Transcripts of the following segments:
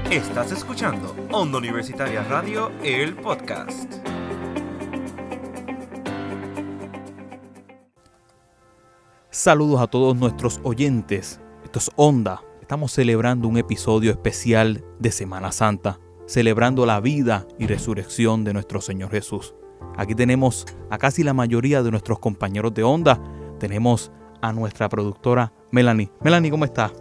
Estás escuchando Onda Universitaria Radio, el podcast. Saludos a todos nuestros oyentes. Esto es Onda. Estamos celebrando un episodio especial de Semana Santa, celebrando la vida y resurrección de nuestro Señor Jesús. Aquí tenemos a casi la mayoría de nuestros compañeros de Onda. Tenemos a nuestra productora Melanie. Melanie, ¿cómo estás?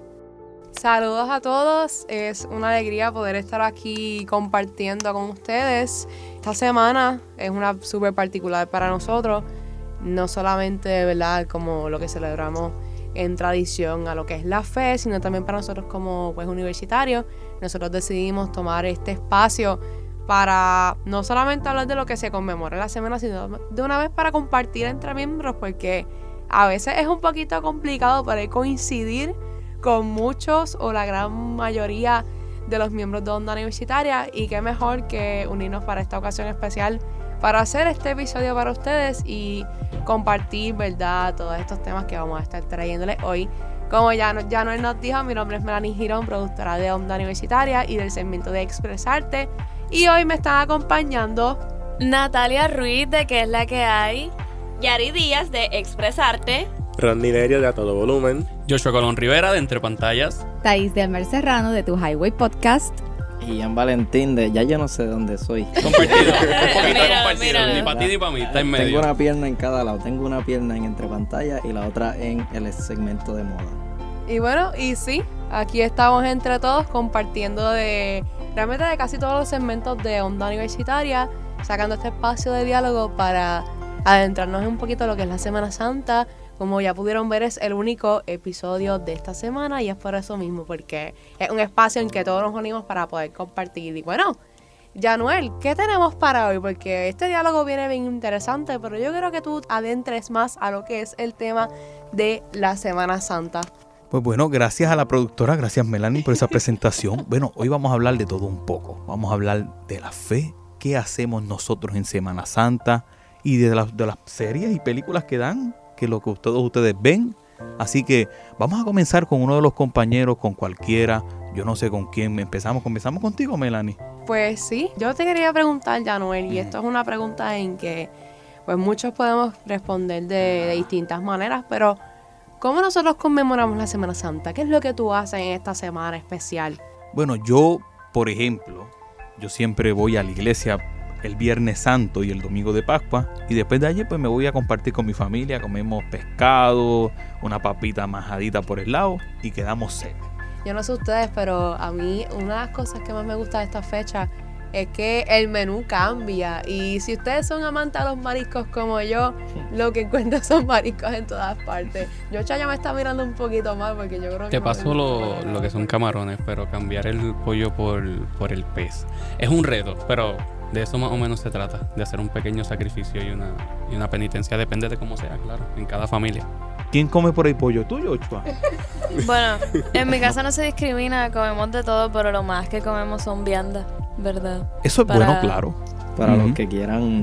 Saludos a todos, es una alegría poder estar aquí compartiendo con ustedes. Esta semana es una súper particular para nosotros, no solamente, ¿verdad?, como lo que celebramos en tradición a lo que es la fe, sino también para nosotros como universitarios. Nosotros decidimos tomar este espacio para no solamente hablar de lo que se conmemora en la semana, sino de una vez para compartir entre miembros, porque a veces es un poquito complicado poder coincidir con muchos o la gran mayoría de los miembros de Onda Universitaria, y qué mejor que unirnos para esta ocasión especial para hacer este episodio para ustedes y compartir, ¿verdad?, todos estos temas que vamos a estar trayéndoles hoy. Como ya Noel nos dijo, mi nombre es Melanie Girón, productora de Onda Universitaria y del segmento de Expresarte, y hoy me están acompañando Natalia Ruiz de ¿Qué es la que hay?, Yari Díaz de Expresarte, Randy Nerio de A Todo Volumen, Joshua Colón Rivera de Entre Pantallas, Thais del Mer Serrano de Tu Highway Podcast y Ian Valentín de Ya yo no sé dónde soy. Compartido, un poquito compartido, míralo. ni para ti ni para mí, está en medio. Tengo una pierna en cada lado, tengo una pierna en Entre Pantallas y la otra en el segmento de moda. Y bueno, y sí, aquí estamos entre todos compartiendo realmente de casi todos los segmentos de Onda Universitaria, sacando este espacio de diálogo para adentrarnos en un poquito lo que es la Semana Santa. Como ya pudieron ver, es el único episodio de esta semana, y es por eso mismo, porque es un espacio en que todos nos unimos para poder compartir. Y bueno, Yanuel, ¿qué tenemos para hoy? Porque este diálogo viene bien interesante, pero yo quiero que tú adentres más a lo que es el tema de la Semana Santa. Pues bueno, gracias a la productora, gracias Melanie por esa presentación. Bueno, hoy vamos a hablar de todo un poco. Vamos a hablar de la fe, qué hacemos nosotros en Semana Santa y de las series y películas que dan, que lo que todos ustedes ven. Así que vamos a comenzar con uno de los compañeros, con cualquiera. Yo no sé con quién empezamos. ¿Comenzamos contigo, Melanie? Pues sí, yo te quería preguntar, Yanuel, y esto es una pregunta en que pues muchos podemos responder de distintas maneras, pero ¿cómo nosotros conmemoramos la Semana Santa? ¿Qué es lo que tú haces en esta semana especial? Bueno, yo, por ejemplo, yo siempre voy a la iglesia el Viernes Santo y el Domingo de Pascua, y después de allí pues me voy a compartir con mi familia, comemos pescado, una papita majadita por el lado y quedamos secos. Yo no sé ustedes, pero a mí una de las cosas que más me gusta de esta fecha es que el menú cambia, y si ustedes son amantes a los mariscos como yo, lo que encuentran son mariscos en todas partes. Yocha ya me está mirando un poquito mal porque yo creo que... Te paso lo que son camarones, pero cambiar el pollo por el pez es un reto, pero de eso más o menos se trata, de hacer un pequeño sacrificio y una penitencia, depende de cómo sea, claro, en cada familia. ¿Quién come por ahí pollo? ¿Tú, Joshua? Bueno, en mi casa no se discrimina, comemos de todo, pero lo más que comemos son viandas, ¿verdad? Eso es bueno, claro. Para los que quieran,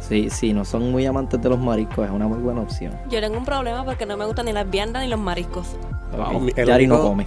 si no son muy amantes de los mariscos, es una muy buena opción. Yo tengo un problema porque no me gustan ni las viandas ni los mariscos. Wow. Yari no come.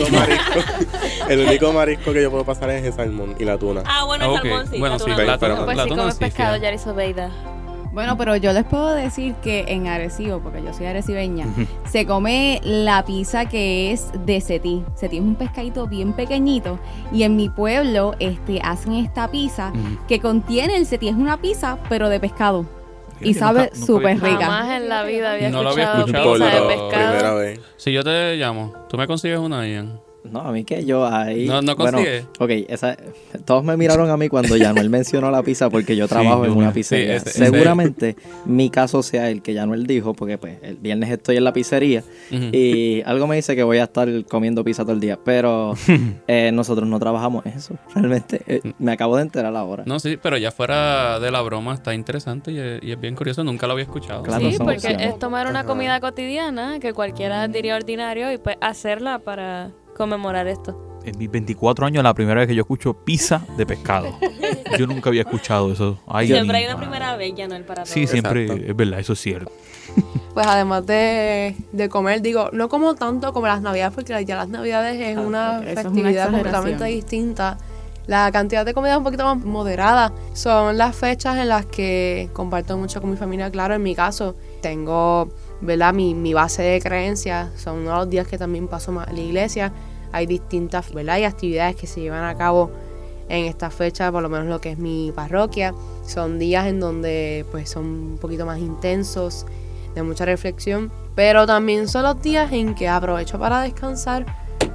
El único marisco que yo puedo pasar es el salmón y la tuna. Ah, bueno, el salmón sí. Bueno, sí, la la Pues si tuna comes sí, pescado, fíjate. Yari Sobeida. Bueno, pero yo les puedo decir que en Arecibo, porque yo soy arecibeña, se come la pizza que es de setí. Setí es un pescadito bien pequeñito, y en mi pueblo hacen esta pizza que contiene el setí. Es una pizza, pero de pescado. Y sabe súper rica. Jamás en la vida había No lo había escuchado escuchado. pizza de Primera pescado. vez. Si yo te llamo, ¿tú me consigues una, Ian? No, a mí que yo ahí... ¿No consigues? Bueno, todos me miraron a mí cuando Yanuel mencionó la pizza porque yo trabajo en una pizzería. Sí, Seguramente mi caso sea el que Yanuel dijo, porque pues el viernes estoy en la pizzería y algo me dice que voy a estar comiendo pizza todo el día, pero nosotros no trabajamos eso. Realmente me acabo de enterar ahora. No, sí, pero ya fuera de la broma está interesante y es bien curioso, nunca lo había escuchado. Claro, Sí, son porque opciones. es tomar una comida cotidiana que cualquiera diría ordinario y pues hacerla para conmemorar esto. En mis 24 años es la primera vez que yo escucho pizza de pescado. Yo nunca había escuchado eso. Ay, Siempre hay una madre. primera vez, ya no el para Sí, todos. siempre Exacto. es verdad, eso es cierto. pues además de comer, digo, no como tanto como las Navidades, porque ya las Navidades es una eso es una festividad exageración. completamente distinta. La cantidad de comida es un poquito más moderada. Son las fechas en las que comparto mucho con mi familia. Claro, en mi caso, tengo, ¿verdad? Mi base de creencias. Son uno de los días que también paso más en la iglesia. Hay distintas, ¿verdad? Y actividades que se llevan a cabo en esta fecha, por lo menos lo que es mi parroquia. Son días en donde pues son un poquito más intensos, de mucha reflexión. Pero también son los días en que aprovecho para descansar,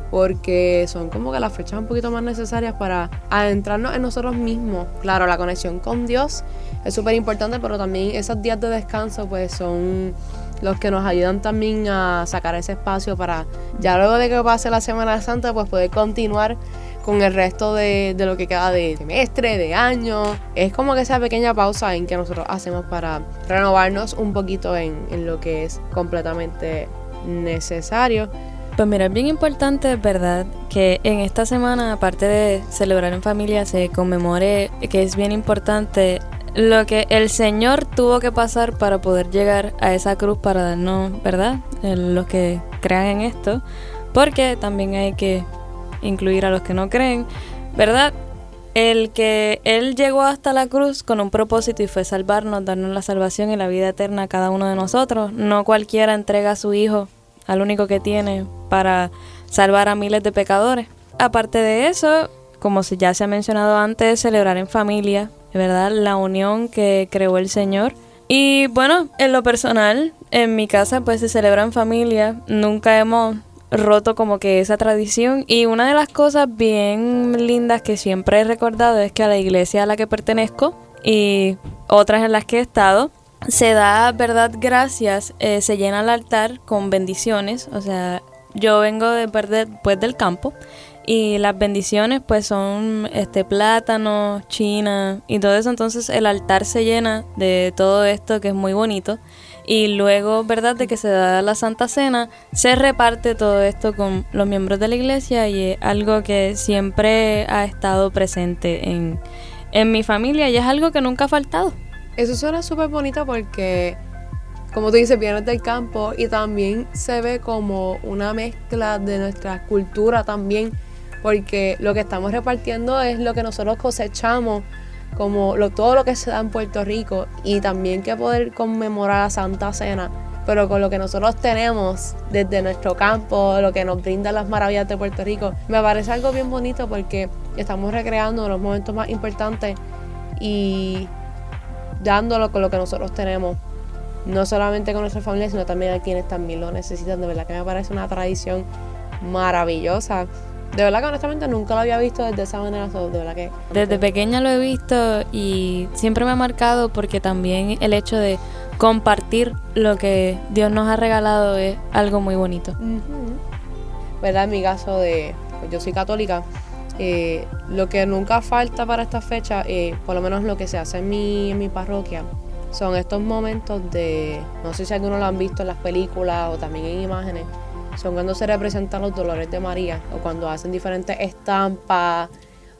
porque son como que las fechas un poquito más necesarias para adentrarnos en nosotros mismos. Claro, la conexión con Dios es súper importante, pero también esos días de descanso pues son los que nos ayudan también a sacar ese espacio para, ya luego de que pase la Semana Santa, pues poder continuar con el resto de lo que queda de semestre, de año. Es como que esa pequeña pausa en que nosotros hacemos para renovarnos un poquito en lo que es completamente necesario. Pues mira, es bien importante, ¿verdad?, que en esta semana, aparte de celebrar en familia, se conmemore que es bien importante lo que el Señor tuvo que pasar para poder llegar a esa cruz para darnos, ¿verdad?, los que crean en esto, porque también hay que incluir a los que no creen, ¿verdad? El que Él llegó hasta la cruz con un propósito y fue salvarnos, darnos la salvación y la vida eterna a cada uno de nosotros. No cualquiera entrega a su hijo, al único que tiene, para salvar a miles de pecadores. Aparte de eso, como ya se ha mencionado antes, celebrar en familia, ¿verdad? La unión que creó el Señor. Y bueno, en lo personal, en mi casa pues se celebra en familia. Nunca hemos roto como que esa tradición, y una de las cosas bien lindas que siempre he recordado es que a la iglesia a la que pertenezco y otras en las que he estado, se da, ¿verdad?, gracias, se llena el altar con bendiciones. O sea, yo vengo pues del campo, y las bendiciones pues son plátanos, china y todo eso. Entonces el altar se llena de todo esto, que es muy bonito. Y luego, ¿verdad?, de que se da la Santa Cena, se reparte todo esto con los miembros de la iglesia, y es algo que siempre ha estado presente en mi familia, y es algo que nunca ha faltado. Eso suena súper bonito porque, como tú dices, vienes del campo y también se ve como una mezcla de nuestra cultura también, porque lo que estamos repartiendo es lo que nosotros cosechamos, como todo lo que se da en Puerto Rico, y también que poder conmemorar la Santa Cena, pero con lo que nosotros tenemos desde nuestro campo, lo que nos brinda las maravillas de Puerto Rico. Me parece algo bien bonito porque estamos recreando los momentos más importantes y dándolo con lo que nosotros tenemos, no solamente con nuestra familia, sino también a quienes también lo necesitan. De verdad que me parece una tradición maravillosa. De verdad que honestamente nunca lo había visto desde esa manera. De verdad que desde pequeña lo he visto y siempre me ha marcado, porque también el hecho de compartir lo que Dios nos ha regalado es algo muy bonito. ¿Verdad? En mi caso, pues yo soy católica. Lo que nunca falta para esta fecha, por lo menos lo que se hace en mi parroquia, son estos momentos no sé si algunos lo han visto en las películas o también en imágenes, son cuando se representan los dolores de María, o cuando hacen diferentes estampas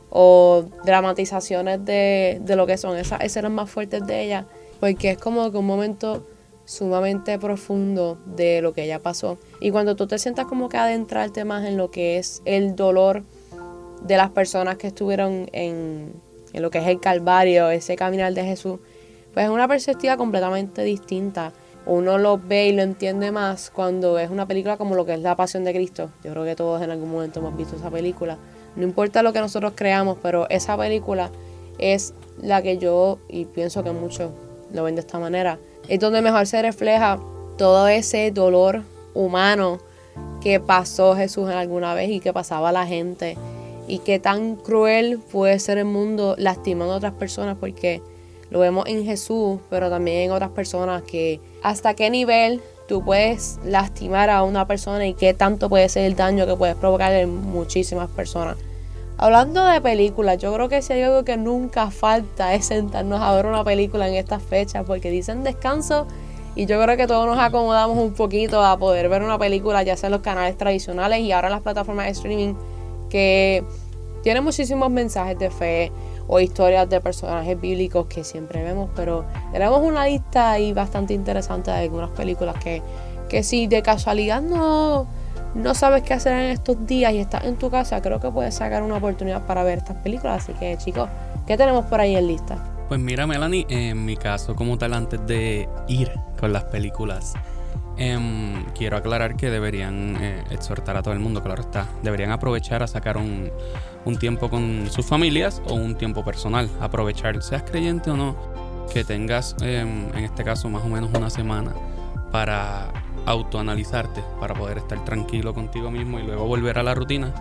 o dramatizaciones de lo que son esas escenas más fuertes de ella, porque es como que un momento sumamente profundo de lo que ella pasó. Y cuando tú te sientas como que adentrarte más en lo que es el dolor de las personas que estuvieron en lo que es el Calvario, ese caminar de Jesús, pues es una perspectiva completamente distinta. Uno lo ve y lo entiende más cuando es una película como lo que es La Pasión de Cristo. Yo creo que todos en algún momento hemos visto esa película. No importa lo que nosotros creamos, pero esa película es la que yo, y pienso que muchos lo ven de esta manera, es donde mejor se refleja todo ese dolor humano que pasó Jesús en alguna vez y que pasaba la gente, y qué tan cruel puede ser el mundo lastimando a otras personas, porque lo vemos en Jesús, pero también en otras personas, que hasta qué nivel tú puedes lastimar a una persona y qué tanto puede ser el daño que puedes provocar en muchísimas personas. Hablando de películas, yo creo que si hay algo que nunca falta es sentarnos a ver una película en estas fechas, porque dicen descanso y yo creo que todos nos acomodamos un poquito a poder ver una película, ya sea en los canales tradicionales y ahora en las plataformas de streaming, que tienen muchísimos mensajes de fe o historias de personajes bíblicos que siempre vemos, pero tenemos una lista ahí bastante interesante de algunas películas que si de casualidad no sabes qué hacer en estos días y estás en tu casa, creo que puedes sacar una oportunidad para ver estas películas. Así que, chicos, ¿qué tenemos por ahí en lista? Pues mira, Melanie, en mi caso como tal, antes de ir con las películas, quiero aclarar que deberían exhortar a todo el mundo, claro está, deberían aprovechar a sacar un tiempo con sus familias o un tiempo personal, aprovechar, seas creyente o no, que tengas en este caso más o menos una semana para autoanalizarte, para poder estar tranquilo contigo mismo y luego volver a la rutina.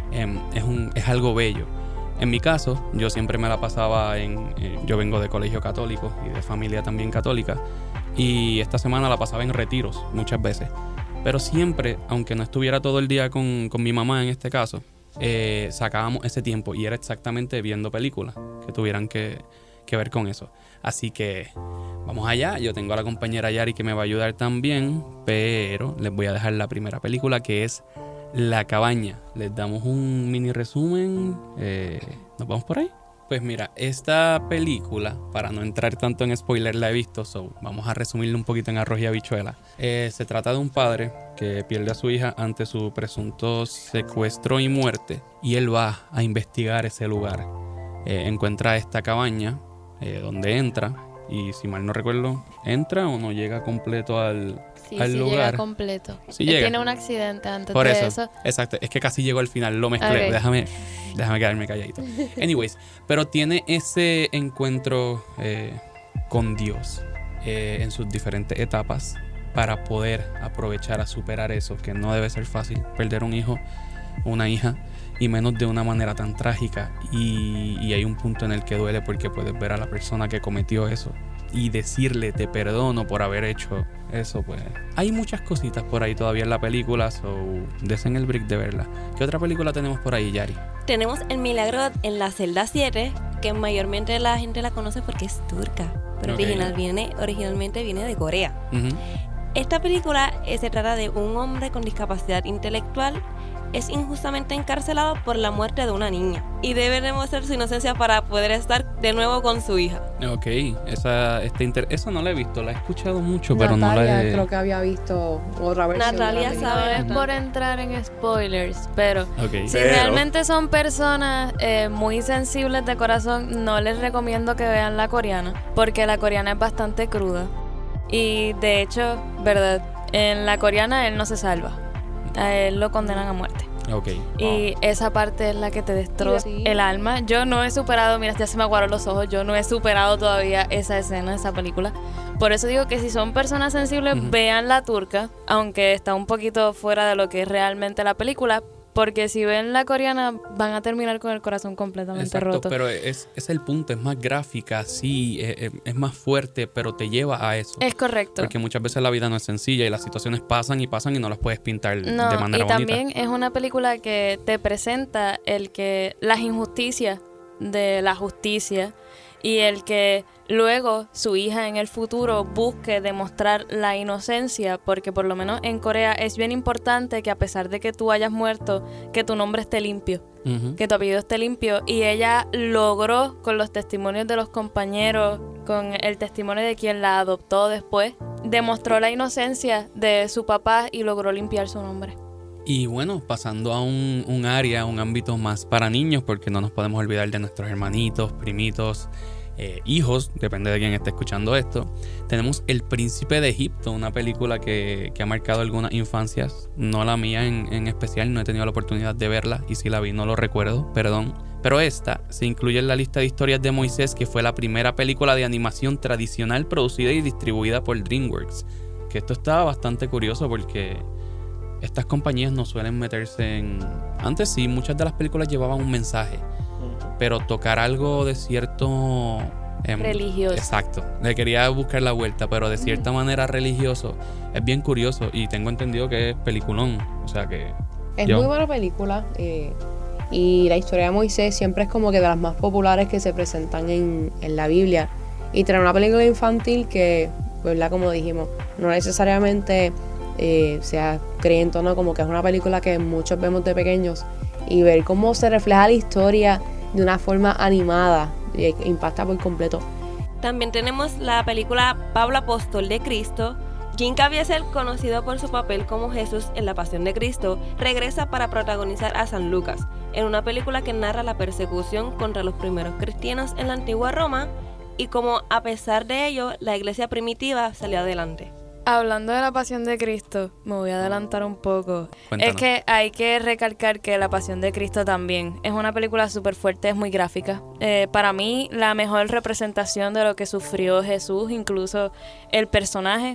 Es algo bello. En mi caso, yo siempre me la pasaba yo vengo de colegio católico y de familia también católica, y esta semana la pasaba en retiros muchas veces, pero siempre, aunque no estuviera todo el día con mi mamá en este caso, sacábamos ese tiempo y era exactamente viendo películas que tuvieran que ver con eso. Así que vamos allá. Yo tengo a la compañera Yari que me va a ayudar también, pero les voy a dejar la primera película, que es La Cabaña. Les damos un mini resumen. ¿Nos vamos por ahí? Pues mira, esta película, para no entrar tanto en spoiler, la he visto, vamos a resumirle un poquito en arroz y habichuela. Se trata de un padre que pierde a su hija ante su presunto secuestro y muerte, y él va a investigar ese lugar. Encuentra esta cabaña donde entra, y si mal no recuerdo, entra o no llega completo al lugar. Llega completo. Sí Él llega. tiene un accidente antes Por de eso. eso. Exacto, es que casi llegó al final, lo mezclé. Okay. Déjame quedarme calladito. Anyways, pero tiene ese encuentro con Dios en sus diferentes etapas para poder aprovechar a superar eso, que no debe ser fácil, perder un hijo, una hija, y menos de una manera tan trágica. Y hay un punto en el que duele porque puedes ver a la persona que cometió eso y decirle te perdono por haber hecho eso. Pues hay muchas cositas por ahí todavía en la película, desen el break de verla. ¿Qué otra película tenemos por ahí, Yari? Tenemos El Milagro en la celda 7, que mayormente la gente la conoce porque es turca, pero Okay. originalmente viene de Corea. Uh-huh. Esta película se trata de un hombre con discapacidad intelectual. Es injustamente encarcelado por la muerte de una niña y debe demostrar su inocencia para poder estar de nuevo con su hija. Ok, esa no la he visto, la he escuchado mucho, pero no Natalia, la he... creo que había visto otra versión. Natalia de la sabe. película. No es por entrar en spoilers, pero Ok. si Pero- realmente son personas muy sensibles de corazón, no les recomiendo que vean la coreana, porque la coreana es bastante cruda. Y de hecho, ¿verdad? En la coreana él no se salva. A él lo condenan a muerte. Ok. Y esa parte es la que te destroza Sí. el alma. Yo no he superado, mira, ya se me aguaron los ojos, yo no he superado todavía esa escena, esa película. Por eso digo que si son personas sensibles, Ujú. vean La Turca, aunque está un poquito fuera de lo que es realmente la película. Porque si ven la coreana, van a terminar con el corazón completamente Exacto, roto. pero es el punto, es más gráfica, sí, es más fuerte, pero te lleva a eso. Es correcto. Porque muchas veces la vida no es sencilla y las situaciones pasan y no las puedes pintar No, de manera y bonita. también es una película que te presenta las injusticias de la justicia y el que luego su hija en el futuro busque demostrar la inocencia, porque por lo menos en Corea es bien importante que a pesar de que tú hayas muerto, que tu nombre esté limpio, Ujú. que tu apellido esté limpio, y ella logró con los testimonios de los compañeros, con el testimonio de quien la adoptó después, demostró la inocencia de su papá y logró limpiar su nombre. Y bueno, pasando a un área, un ámbito más para niños, porque no nos podemos olvidar de nuestros hermanitos, primitos, hijos, depende de quién esté escuchando esto. Tenemos El Príncipe de Egipto, una película que ha marcado algunas infancias, no la mía en especial, no he tenido la oportunidad de verla y si la vi no lo recuerdo, perdón. Pero esta se incluye en la lista de historias de Moisés, que fue la primera película de animación tradicional producida y distribuida por DreamWorks. Que esto está bastante curioso porque estas compañías no suelen meterse en... Antes sí, muchas de las películas llevaban un mensaje, pero tocar algo de cierto... Religioso. Exacto. Le quería buscar la vuelta, pero de cierta manera religioso es bien curioso y tengo entendido que es peliculón. O sea que... Es muy buena película. Y la historia de Moisés siempre es como que de las más populares que se presentan en la Biblia. Y traer una película infantil que, ¿verdad? Como dijimos, no necesariamente sea creyente o no, como que es una película que muchos vemos de pequeños. Y ver cómo se refleja la historia de una forma animada y impacta por completo. También tenemos la película Pablo Apóstol de Cristo. Jim Caviezel, conocido por su papel como Jesús en La Pasión de Cristo, regresa para protagonizar a San Lucas, en una película que narra la persecución contra los primeros cristianos en la antigua Roma y cómo, a pesar de ello, la iglesia primitiva salió adelante. Hablando de la Pasión de Cristo, me voy a adelantar un poco. Cuéntanos. Es que hay que recalcar que La Pasión de Cristo también es una película súper fuerte, es muy gráfica. Para mí, la mejor representación de lo que sufrió Jesús, incluso el personaje,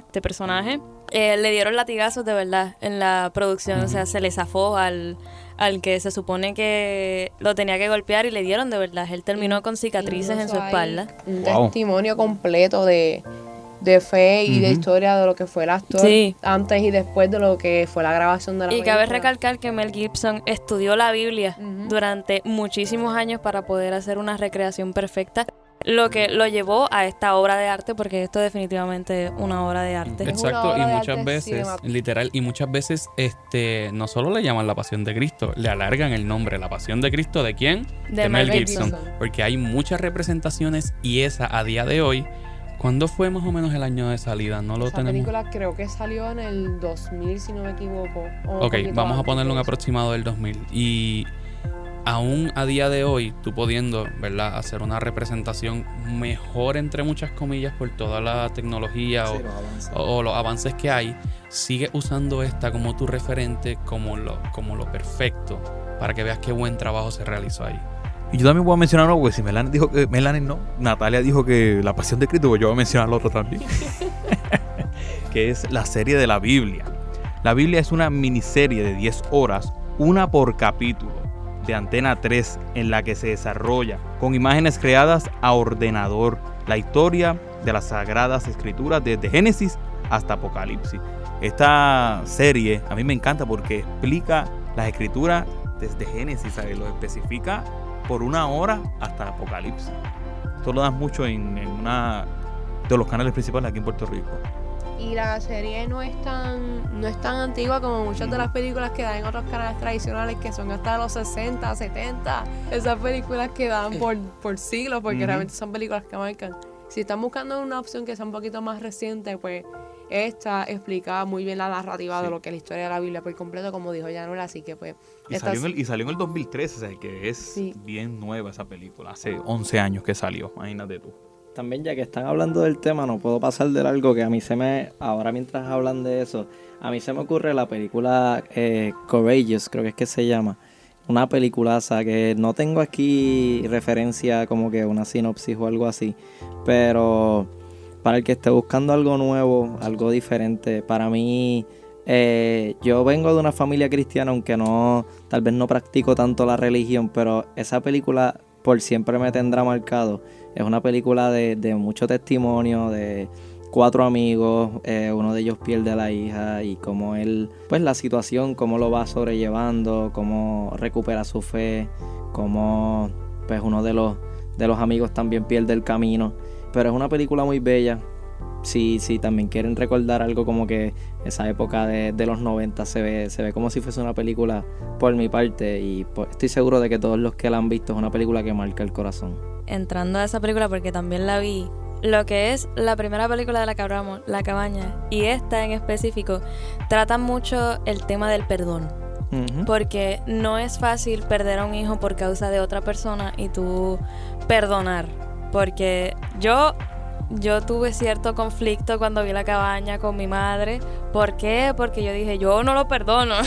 le dieron latigazos de verdad en la producción. O sea, se le zafó al que se supone que lo tenía que golpear y le dieron de verdad. Él terminó con cicatrices en su espalda. Un testimonio completo de fe y de historia de lo que fue el actor antes y después de lo que fue la grabación de la película. Y cabe recalcar que Mel Gibson estudió la Biblia durante muchísimos años para poder hacer una recreación perfecta, lo que lo llevó a esta obra de arte, porque esto definitivamente es una obra de arte. Exacto, y muchas veces, literal, y muchas veces no solo le llaman La Pasión de Cristo, le alargan el nombre. ¿La Pasión de Cristo de quién? De Mel Gibson. Porque hay muchas representaciones y esa a día de hoy. ¿Cuándo fue más o menos el año de salida? No lo tenemos. Esa película creo que salió en el 2000, si no me equivoco. Ok, vamos a ponerle un aproximado del 2000. Y aún a día de hoy, tú pudiendo, ¿verdad?, hacer una representación mejor, entre muchas comillas, por toda la tecnología o los avances que hay, sigue usando esta como tu referente, como lo perfecto, para que veas qué buen trabajo se realizó ahí. Y yo también voy a mencionar algo, porque si Melanie dijo que... Natalia dijo que La Pasión de Cristo, pues yo voy a mencionar lo otro también. Que es la serie de la Biblia. La Biblia es una miniserie de 10 horas, una por capítulo, de Antena 3, en la que se desarrolla, con imágenes creadas a ordenador, la historia de las Sagradas Escrituras desde Génesis hasta Apocalipsis. Esta serie a mí me encanta porque explica las Escrituras desde Génesis, ¿sabes? Lo especifica por 1 hora hasta Apocalipsis. Esto lo dan mucho en una de los canales principales aquí en Puerto Rico. Y la serie no es tan antigua como muchas de las películas que dan en otros canales tradicionales, que son hasta los 60, 70. Esas películas que dan por siglos, porque realmente son películas que marcan. Si están buscando una opción que sea un poquito más reciente, pues esta explica muy bien la narrativa de lo que es la historia de la Biblia por completo, como dijo Yanuel, así que pues... Salió en el 2013, o sea, que es bien nueva esa película. Hace 11 años que salió, imagínate tú. También, ya que están hablando del tema, no puedo pasar de algo que a mí ahora mientras hablan de eso, a mí se me ocurre la película Courageous, creo que es que se llama. Una peliculaza que no tengo aquí referencia como que una sinopsis o algo así, pero para el que esté buscando algo nuevo, algo diferente, para mí, yo vengo de una familia cristiana, aunque tal vez no practico tanto la religión, pero esa película por siempre me tendrá marcado. Es una película de mucho testimonio, de 4 amigos, uno de ellos pierde a la hija y cómo él, pues la situación, cómo lo va sobrellevando, cómo recupera su fe, cómo pues uno de los amigos también pierde el camino. Pero es una película muy bella. Si también quieren recordar algo como que esa época de los 90 se ve como si fuese una película por mi parte, y pues estoy seguro de que todos los que la han visto es una película que marca el corazón. Entrando a esa película, porque también la vi, lo que es la primera película de la que hablamos, La Cabaña, y esta en específico, trata mucho el tema del perdón. Porque no es fácil perder a un hijo por causa de otra persona y tú perdonar. Porque yo tuve cierto conflicto cuando vi La Cabaña con mi madre. ¿Por qué? Porque yo dije, yo no lo perdono.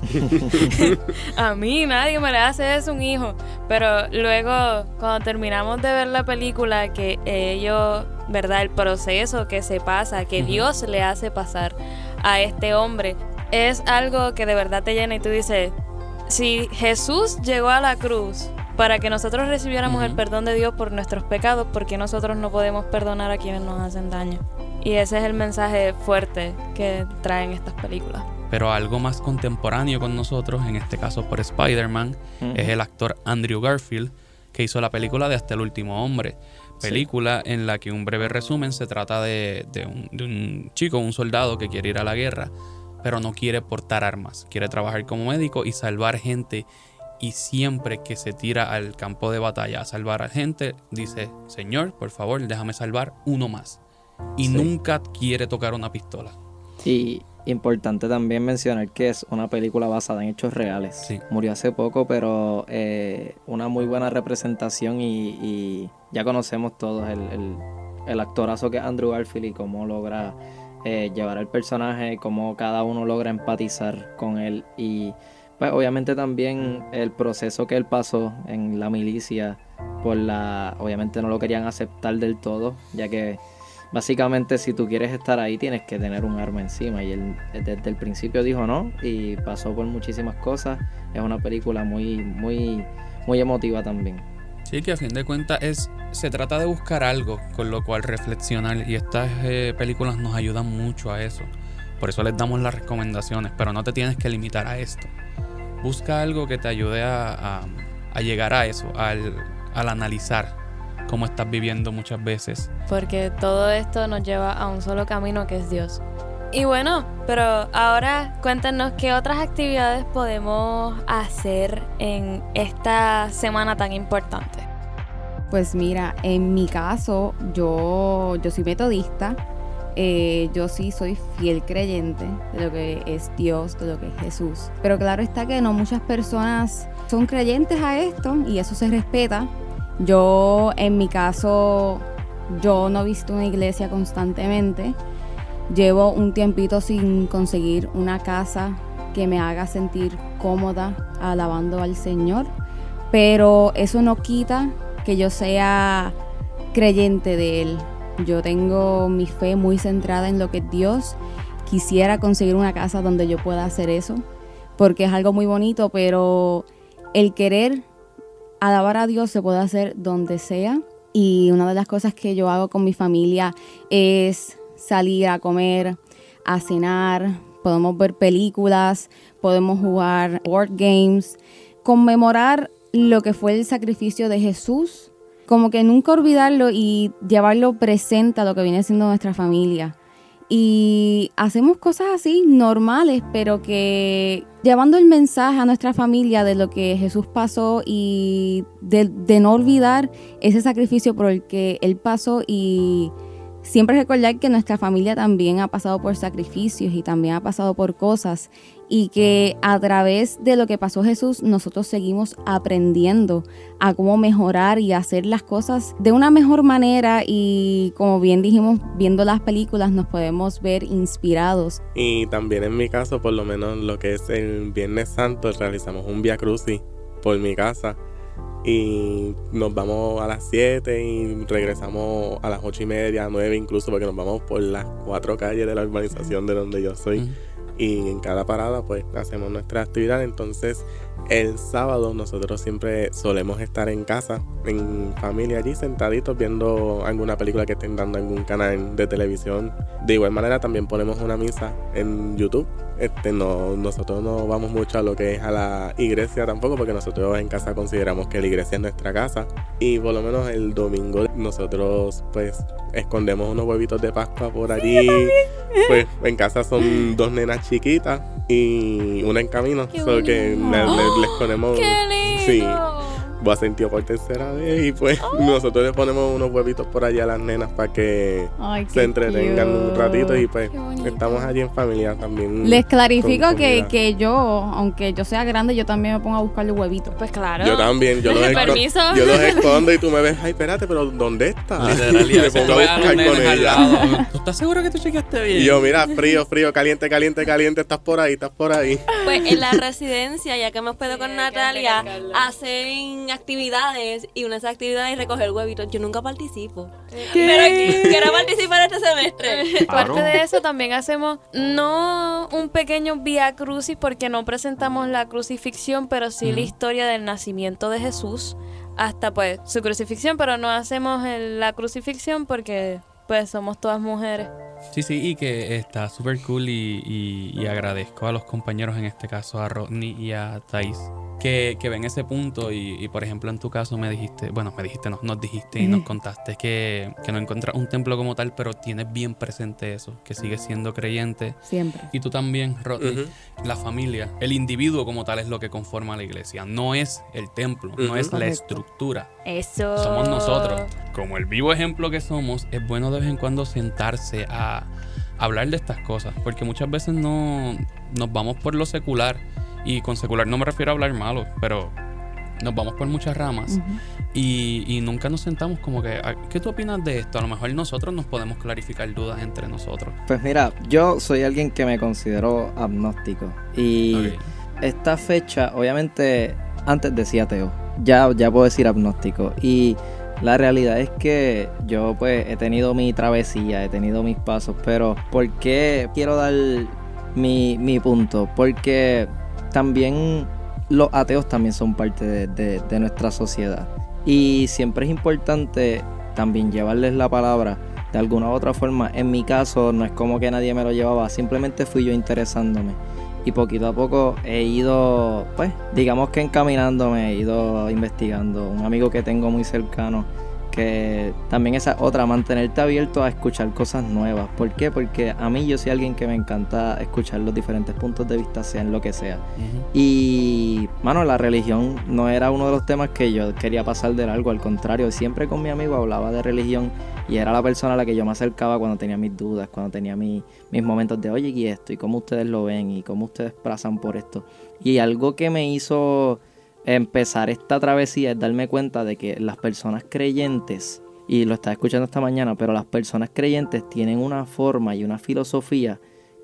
A mí nadie me le hace eso a un hijo. Pero luego, cuando terminamos de ver la película, que ellos, ¿verdad? El proceso que se pasa, que Dios le hace pasar a este hombre, es algo que de verdad te llena y tú dices, si Jesús llegó a la cruz para que nosotros recibiéramos el perdón de Dios por nuestros pecados, ¿por qué nosotros no podemos perdonar a quienes nos hacen daño? Y ese es el mensaje fuerte que traen estas películas. Pero algo más contemporáneo con nosotros, en este caso por Spider-Man, es el actor Andrew Garfield, que hizo la película de Hasta el Último Hombre. Película en la que, un breve resumen, se trata de un chico, un soldado que quiere ir a la guerra, pero no quiere portar armas. Quiere trabajar como médico y salvar gente. y siempre que se tira al campo de batalla a salvar a gente, dice, Señor, por favor, déjame salvar uno más. Y nunca quiere tocar una pistola. Y importante también mencionar que es una película basada en hechos reales. Sí. Murió hace poco, pero una muy buena representación y ya conocemos todos el actorazo que es Andrew Garfield y cómo logra llevar el personaje, cómo cada uno logra empatizar con él y pues obviamente también el proceso que él pasó en la milicia obviamente no lo querían aceptar del todo, ya que básicamente si tú quieres estar ahí tienes que tener un arma encima y él desde el principio dijo no y pasó por muchísimas cosas. Es una película muy, muy, muy emotiva también. Sí, que a fin de cuentas se trata de buscar algo con lo cual reflexionar y estas películas nos ayudan mucho a eso. Por eso les damos las recomendaciones, pero no te tienes que limitar a esto. Busca algo que te ayude a llegar a eso, al analizar cómo estás viviendo muchas veces. Porque todo esto nos lleva a un solo camino que es Dios. Y bueno, pero ahora cuéntenos qué otras actividades podemos hacer en esta semana tan importante. Pues mira, en mi caso, yo soy metodista. Yo sí soy fiel creyente de lo que es Dios, de lo que es Jesús. Pero claro está que no muchas personas son creyentes a esto y eso se respeta. Yo, en mi caso, yo no visito una iglesia constantemente. Llevo un tiempito sin conseguir una casa que me haga sentir cómoda alabando al Señor. Pero eso no quita que yo sea creyente de Él. Yo tengo mi fe muy centrada en lo que es Dios. Quisiera conseguir una casa donde yo pueda hacer eso, porque es algo muy bonito, pero el querer alabar a Dios se puede hacer donde sea. Y una de las cosas que yo hago con mi familia es salir a comer, a cenar, podemos ver películas, podemos jugar board games, conmemorar lo que fue el sacrificio de Jesús, como que nunca olvidarlo y llevarlo presente a lo que viene siendo nuestra familia. Y hacemos cosas así normales, pero que llevando el mensaje a nuestra familia de lo que Jesús pasó y de no olvidar ese sacrificio por el que Él pasó y siempre recordar que nuestra familia también ha pasado por sacrificios y también ha pasado por cosas y que a través de lo que pasó Jesús nosotros seguimos aprendiendo a cómo mejorar y hacer las cosas de una mejor manera y como bien dijimos, viendo las películas nos podemos ver inspirados. Y también en mi caso, por lo menos lo que es el Viernes Santo, realizamos un Vía Crucis por mi casa. Y nos vamos a las 7 y regresamos a las 8:30, 9 incluso, porque nos vamos por las 4 calles de la urbanización de donde yo soy. Y en cada parada pues hacemos nuestra actividad. Entonces el sábado nosotros siempre solemos estar en casa, en familia allí sentaditos viendo alguna película que estén dando en algún canal de televisión. De igual manera también ponemos una misa en YouTube. Nosotros no vamos mucho a lo que es a la iglesia tampoco, porque nosotros en casa consideramos que la iglesia es nuestra casa. Y por lo menos el domingo nosotros pues escondemos unos huevitos de Pascua por allí. Pues en casa son 2 nenas chiquitas y una en camino. Solo que les ponemos. ¡Qué lindo! Sí. Va a sentir por tercera vez y pues nosotros le ponemos unos huevitos por allá a las nenas para que se entretengan un ratito y pues estamos allí en familia también. Les clarifico que yo, aunque yo sea grande, yo también me pongo a buscarle huevitos. Pues claro. Yo también, yo los escondo y tú me ves, ay, espérate, pero ¿dónde está? Literal, y a veces tú ves a los nenes al lado. ¿Tú estás seguro que tú chequeaste bien? Y yo, mira, frío, caliente, estás por ahí. Pues en la residencia, ya que me hospedo con Natalia, hacen actividades y una de esas actividades es recoger huevitos. Yo nunca participo. Pero quiero participar este semestre. Parte de eso también hacemos no un pequeño vía crucis porque no presentamos la crucifixión, pero sí la historia del nacimiento de Jesús hasta pues su crucifixión, pero no hacemos la crucifixión porque pues somos todas mujeres. Sí, y que está súper cool y agradezco a los compañeros, en este caso a Rodney y a Thais, que ven ese punto y por ejemplo en tu caso nos dijiste y nos contaste que no encuentras un templo como tal, pero tienes bien presente eso, que sigues siendo creyente. Siempre. Y tú también, Rodney. La familia, el individuo como tal es lo que conforma la iglesia, no es el templo, no es la estructura. Eso. Somos nosotros. Como el vivo ejemplo que somos, es bueno de vez en cuando sentarse a hablar de estas cosas, porque muchas veces nos vamos por lo secular. Y con secular no me refiero a hablar malo, pero nos vamos por muchas ramas y nunca nos sentamos como que, ¿qué tú opinas de esto? A lo mejor nosotros nos podemos clarificar dudas entre nosotros. Pues mira, yo soy alguien que me considero agnóstico y esta fecha, obviamente, antes decía ateo, ya puedo decir agnóstico y la realidad es que yo pues he tenido mi travesía, he tenido mis pasos, pero ¿por qué quiero dar mi punto? Porque también los ateos también son parte de nuestra sociedad y siempre es importante también llevarles la palabra de alguna u otra forma. En mi caso no es como que nadie me lo llevaba, simplemente fui yo interesándome y poquito a poco he ido, pues digamos que encaminándome, he ido investigando. Un amigo que tengo muy cercano, que también esa otra, mantenerte abierto a escuchar cosas nuevas. ¿Por qué? Porque a mí yo soy alguien que me encanta escuchar los diferentes puntos de vista, sean lo que sea. Y, mano, la religión no era uno de los temas que yo quería pasar de largo, al contrario, siempre con mi amigo hablaba de religión y era la persona a la que yo me acercaba cuando tenía mis dudas, cuando tenía mis momentos de, oye, ¿y esto? ¿Y cómo ustedes lo ven? ¿Y cómo ustedes pasan por esto? Y algo que me hizo empezar esta travesía es darme cuenta de que las personas creyentes, y lo estaba escuchando esta mañana, pero las personas creyentes tienen una forma y una filosofía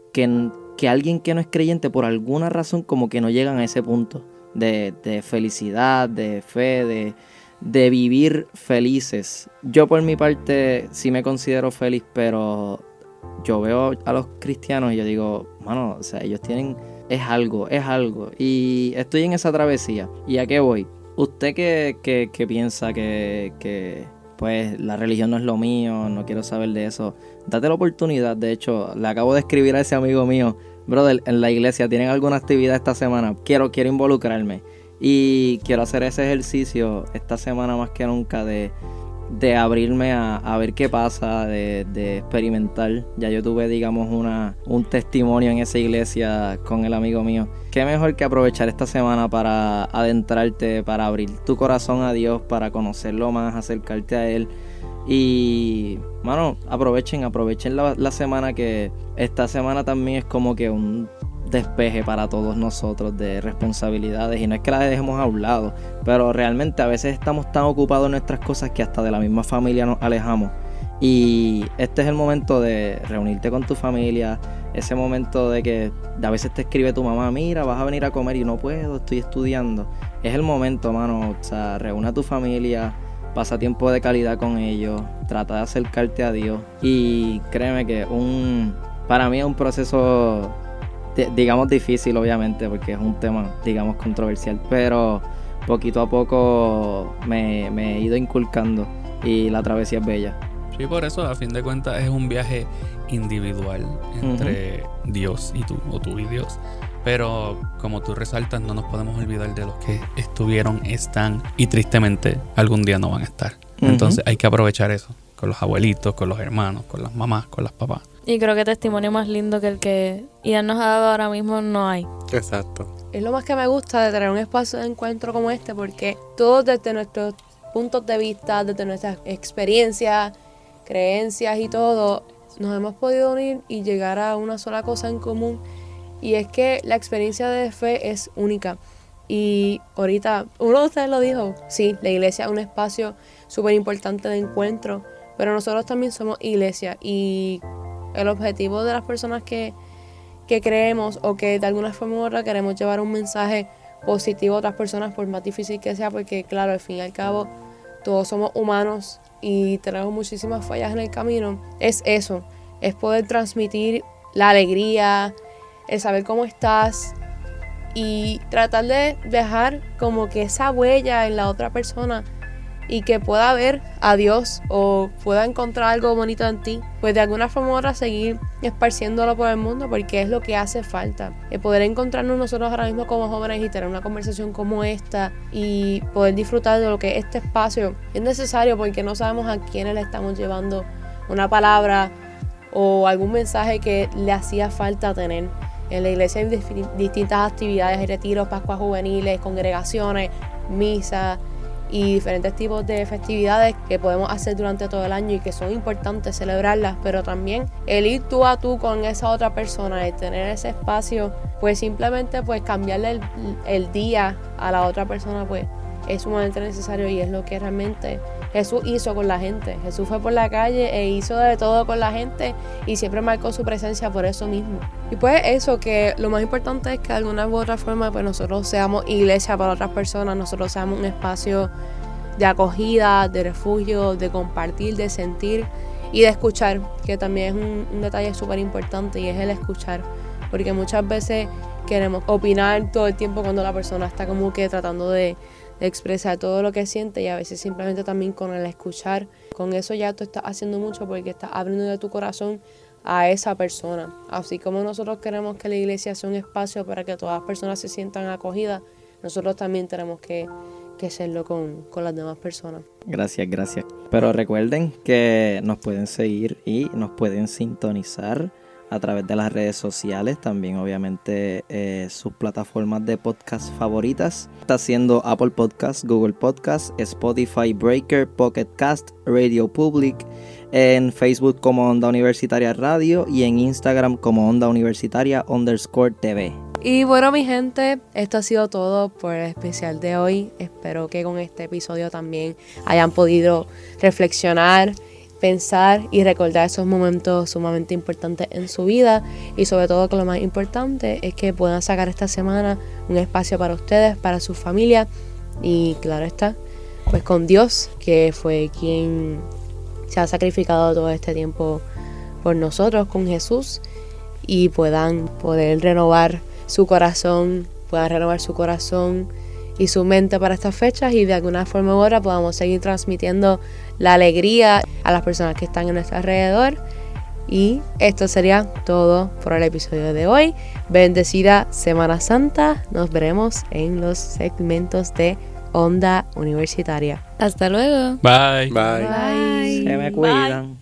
que alguien que no es creyente por alguna razón como que no llegan a ese punto de felicidad, de fe, de vivir felices. Yo por mi parte sí me considero feliz, pero yo veo a los cristianos y yo digo, mano, o sea, ellos tienen... Es algo. Y estoy en esa travesía. ¿Y a qué voy? Usted que piensa que pues la religión no es lo mío, no quiero saber de eso, date la oportunidad. De hecho, le acabo de escribir a ese amigo mío, brother, en la iglesia tienen alguna actividad esta semana, quiero involucrarme. Y quiero hacer ese ejercicio esta semana más que nunca de abrirme a ver qué pasa, de experimentar. Ya yo tuve, digamos, un testimonio en esa iglesia con el amigo mío. Qué mejor que aprovechar esta semana para adentrarte, para abrir tu corazón a Dios, para conocerlo más, acercarte a Él. Y, mano, aprovechen la semana, que esta semana también es como que un despeje para todos nosotros de responsabilidades, y no es que las dejemos a un lado, pero realmente a veces estamos tan ocupados en nuestras cosas que hasta de la misma familia nos alejamos, y este es el momento de reunirte con tu familia, ese momento de que a veces te escribe tu mamá, mira, vas a venir a comer y no puedo, estoy estudiando. Es el momento, mano, o sea, reúne a tu familia, pasa tiempo de calidad con ellos, trata de acercarte a Dios, y créeme que para mí es un proceso digamos difícil, obviamente, porque es un tema, digamos, controversial, pero poquito a poco me he ido inculcando y la travesía es bella. Sí, por eso a fin de cuentas es un viaje individual entre Dios y tú, o tú y Dios, pero como tú resaltas, no nos podemos olvidar de los que estuvieron, están y tristemente algún día no van a estar. Entonces hay que aprovechar eso, con los abuelitos, con los hermanos, con las mamás, con las papás. Y creo que testimonio más lindo que el que Ian nos ha dado ahora mismo no hay. Exacto. Es lo más que me gusta de tener un espacio de encuentro como este, porque todos desde nuestros puntos de vista, desde nuestras experiencias, creencias y todo, nos hemos podido unir y llegar a una sola cosa en común, y es que la experiencia de fe es única. Y ahorita uno de ustedes lo dijo, sí, la iglesia es un espacio súper importante de encuentro, pero nosotros también somos iglesia, y el objetivo de las personas que creemos o que de alguna forma u otra queremos llevar un mensaje positivo a otras personas, por más difícil que sea, porque claro, al fin y al cabo todos somos humanos y tenemos muchísimas fallas en el camino, es eso, es poder transmitir la alegría, el saber cómo estás y tratar de dejar como que esa huella en la otra persona y que pueda ver a Dios o pueda encontrar algo bonito en ti, pues de alguna forma u otra seguir esparciéndolo por el mundo, porque es lo que hace falta. El poder encontrarnos nosotros ahora mismo como jóvenes y tener una conversación como esta y poder disfrutar de lo que este espacio es necesario, porque no sabemos a quiénes le estamos llevando una palabra o algún mensaje que le hacía falta tener. En la iglesia hay distintas actividades, hay retiros, pascuas juveniles, congregaciones, misas y diferentes tipos de festividades que podemos hacer durante todo el año y que son importantes celebrarlas, pero también el ir tú a tú con esa otra persona, el tener ese espacio, pues simplemente pues cambiarle el día a la otra persona, pues es sumamente necesario y es lo que realmente Jesús hizo con la gente. Jesús fue por la calle e hizo de todo con la gente y siempre marcó su presencia por eso mismo. Y pues eso, que lo más importante es que de alguna u otra forma pues nosotros seamos iglesia para otras personas, nosotros seamos un espacio de acogida, de refugio, de compartir, de sentir y de escuchar, que también es un detalle súper importante y es el escuchar, porque muchas veces queremos opinar todo el tiempo cuando la persona está como que tratando de expresar todo lo que siente, y a veces simplemente también con el escuchar, con eso ya tú estás haciendo mucho porque estás abriendo de tu corazón a esa persona. Así como nosotros queremos que la iglesia sea un espacio para que todas las personas se sientan acogidas, nosotros también tenemos que hacerlo con las demás personas. Gracias. Pero recuerden que nos pueden seguir y nos pueden sintonizar a través de las redes sociales, también obviamente sus plataformas de podcast favoritas. Está siendo Apple Podcast, Google Podcast, Spotify, Breaker, Pocket Cast, Radio Public, en Facebook como Onda Universitaria Radio y en Instagram como Onda Universitaria _TV. Y bueno, mi gente, esto ha sido todo por el especial de hoy. Espero que con este episodio también hayan podido reflexionar, pensar y recordar esos momentos sumamente importantes en su vida, y sobre todo que lo más importante es que puedan sacar esta semana un espacio para ustedes, para su familia, y claro está, pues con Dios, que fue quien se ha sacrificado todo este tiempo por nosotros, con Jesús, y puedan poder renovar su corazón y su mente para estas fechas, y de alguna forma u otra podamos seguir transmitiendo la alegría a las personas que están en nuestro alrededor. Y esto sería todo por el episodio de hoy. Bendecida Semana Santa. Nos veremos en los segmentos de Onda Universitaria. Hasta luego. Bye. Se me cuidan.